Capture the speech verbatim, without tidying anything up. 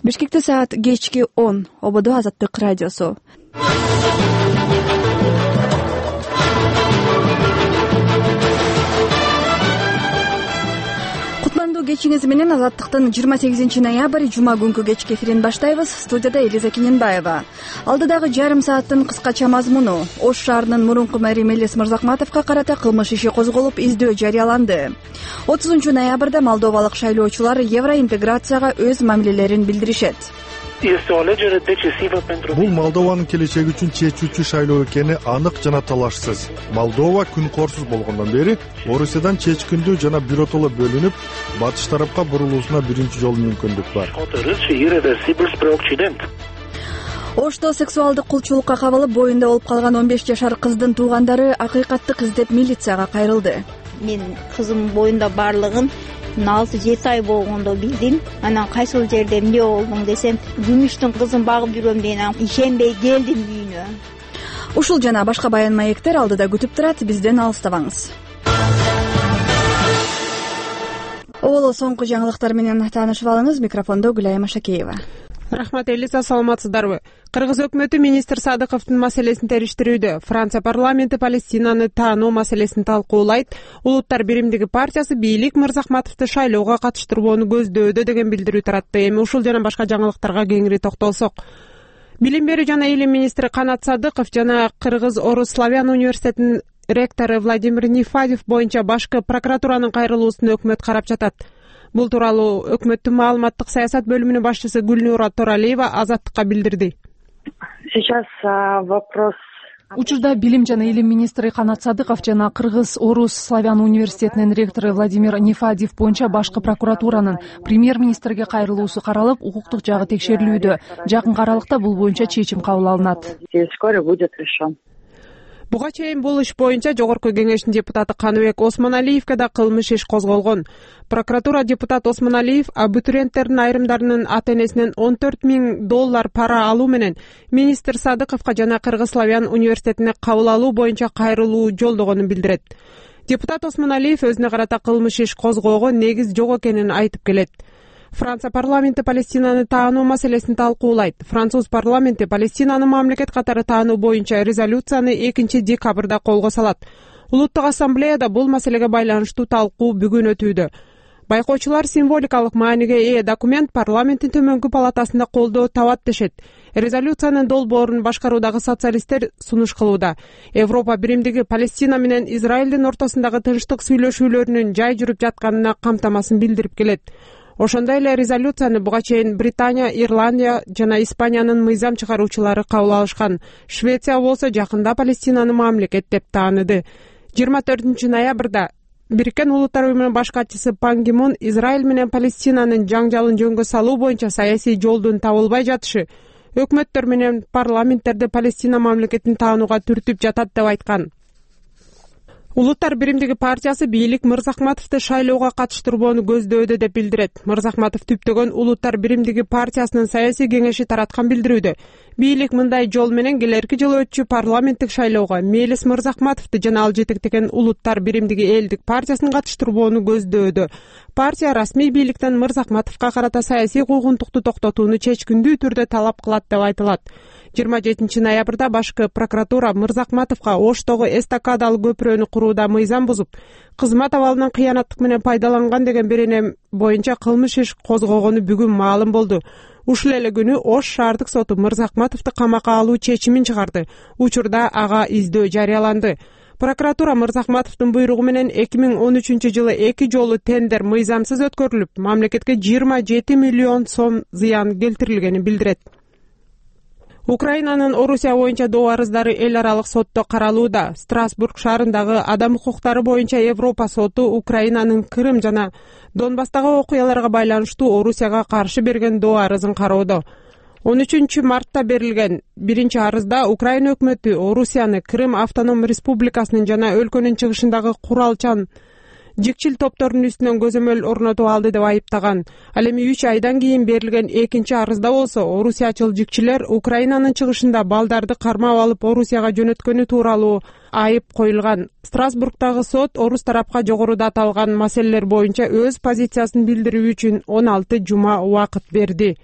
Бишкекте саат кечки он. Ободо Азаттык радиосу. Кутландуу кечиңиз менен Азаттыктын жыйырма сегизинчи ноябрь жума күнкү кечки эфирин баштайбыз. Студияда Элиза Кененбаева. Алдыдагы жарым сааттын кыскача мазмуну: Ош шаарынын мурунку мэри Мелис Мырзахматовго карата кылмыш иши козголуп, издөө жарыяланды. отузунчу ноябрда молдовалык шайлоочулар евроинтеграцияга өз мамилелерин билдиришет. Бул Молдованын келечеги үчүн чечүүчү шайлоо экени анык жана талашсыз. Молдова күн корсуз болгондон бери Орусиядан чечкиндүү жана биротоло бөлүнүп, батыш тарапка бурулуусуна биринчи жолу мүмкүндүк бар. Ошто сексуалдык кулчулукка кабылып, боюнда болуп калган он беш жашар кыздын туугандары акыйкаттык издеп милицияга кайрылды. Мен кызым боюнда барлыгын алты жети ай болгондо билдим. Анан кайсыл жерде эмне болдуң десем, күмүштүн кызын багып жүрөм деген, ишенбей келдим үйүнө. Ушул жана башка баян маектер алдыда күтүп турат, бизден алыстабаңыз. Оло соңку жаңылыктар менен таанышып алыңыз. Микрофондо Гүлайым Ашакеева. Рахмат, Элиза, саламатсыздарбы? Кыргыз өкмөтү министр Садыковдун маселесин териштирүүдө. Франция парламенти Палестинаны таануу маселесин талкуулайт. Улуттар биримдиги партиясы бийлик Мырзахматовду шайлоого катыштырбоону көздөөдө деген билдирүү таратты. Эми ушул жана башка жаңылыктарга кеңири токтолсок. Билим берүү жана илим министри Канат Садыков жана Кыргыз Орус Славян университетинин ректору Владимир Нифадев боюнча башкы прокуратуранын кайрылуусун өкмөт карап жатат. Бул тууралуу өкмөттүн маалыматтык саясат бөлүмүнүн башчысы Гүлнура Торалиева Азаттыкка билдирди. Сейчас вопрос. Учурда билим жана илим министри Канат Садыков жана Кыргыз Орус Славян университетинин ректору Владимир Нифадев боюнча башкы прокуратуранын премьер-министрге кайрылуусу каралып, укуктук жагы текшерилүүдө. Жакын аралыкта бул боюнча чечим кабыл алынат. Вскоре будет решен. Буга чейин бул иш боюнча Жогорку кеңештин депутаты Каныбек Осмоналиевге да кылмыш иш козголгон. Прокуратура депутат Осмоналиев абитуриенттердин айрымдарынын ата-энесинен он төрт миң доллар пара алуу менен министр Садыковго жана Кыргыз Славян университетине кабыл алуу боюнча кайрылуу жолдогонун билдирет. Депутат Осмоналиев өзүнө карата кылмыш иш козгоого негиз жок экенин айтып келет. Франция парламенти Палестинаны таануу маселесин талкуулайт. Француз парламенти Палестинаны мамлекет катары таануу боюнча резолюцияны экинчи декабрда колго салат. Улуттук ассамблеяда бул маселеге байланыштуу талкуу бүгүн өтүүдө. Байкоочулар символикалык мааниге ээ документ парламенттин төмөнкү палатасында колдоо табат дешет. Резолюциянын долбоорун башкаруудагы социалисттер сунуш кылууда. Европа биримдиги Палестина менен Израилдин ортосундагы тынчтык сүйлөшүүлөрүнүн жай жүрүп жатканына камтамасын билдирип келет. Ошондой эле резолюцияны буга чейин Британия, Ирландия жана Испаниянын мыйзам чыгаруучулары кабыл алышкан. Швеция болсо жакында Палестинаны мамлекет деп тааныды. жыйырма төртүнчү ноябрда Бириккен Улуттар уюмунун баш катчысы Пан Ги Мун Израиль менен Палестинанын жаңжалын жөнгө салуу боюнча саясий жолдун табылбай жатышы өкмөттөр менен парламенттерди Палестина мамлекетин таанууга түртүп жатат деп айткан. Улуттар биримдиги партиясы бийлик Мырзахматовду шайлоого катыштырбоону көздөөдө деп билдирет. Мырзахматов түптөгөн Улуттар биримдиги партиясынын саясий кеңеши тараткан билдирүүдө бийлик мындай жол менен келерки жылы өтчү парламенттик шайлоого Мелис Мырзахматовду жана ал жетектеген Улуттар биримдиги элдик партиясын катыштырбоону көздөөдө. Партия расмий бийликтен Мырзахматовго карата саясий куугунтукту токтотууну чечкиндүү түрдө талап кылат деп айтылат. жыйырма жетинчи ноябрда башкы прокуратура Мырзахматовго Оштогу эстакадалык көпүрөнү курууда мыйзам бузуп, кызмат абалынан кыянаттык менен пайдаланган деген берене боюнча кылмыш иш козгогону бүгүн маалым болду. Ушул эле күнү Ош шаардык соту Мырзахматовду камакка алуу чечимин чыгарды. Учурда ага издөө жарыяланды. Прокуратура Мырзахматовдун буйругу менен эки миң он үчүнчү жылы эки жолу тендер мыйзамсыз өткөрүлүп, мамлекетке жыйырма жети миллион сом зыян келтирилгенин билдирет. Украинанын Орусия боюнча доо арыздары эл аралык сотто каралууда. Страсбург шаарындагы адам укуктары боюнча Европа соту Украинанын Крым жана Донбасстагы окуяларга байланыштуу Орусияга каршы берген доо арызын кароодо. он үчүнчү мартта берилген биринчи арызда Украина өкмөтү Орусияны Крым автоном республикасынын жана өлкөнүн чыгышындагы куралчан жикчил топтордун үстүнөн көзөмөл орнотуп алды деп айыптаган. Ал эми үч айдан кийин берилген экинчи арызда болсо орусиячыл жикчилер Украинанын чыгышында балдарды кармап алып Орусияга жөнөткөнү тууралуу айып коюлган. Страсбургдагы сот орус тарапка жогоруда аталган маселелер боюнча өз позициясын билдирүү үчүн он алты жума убакыт берди.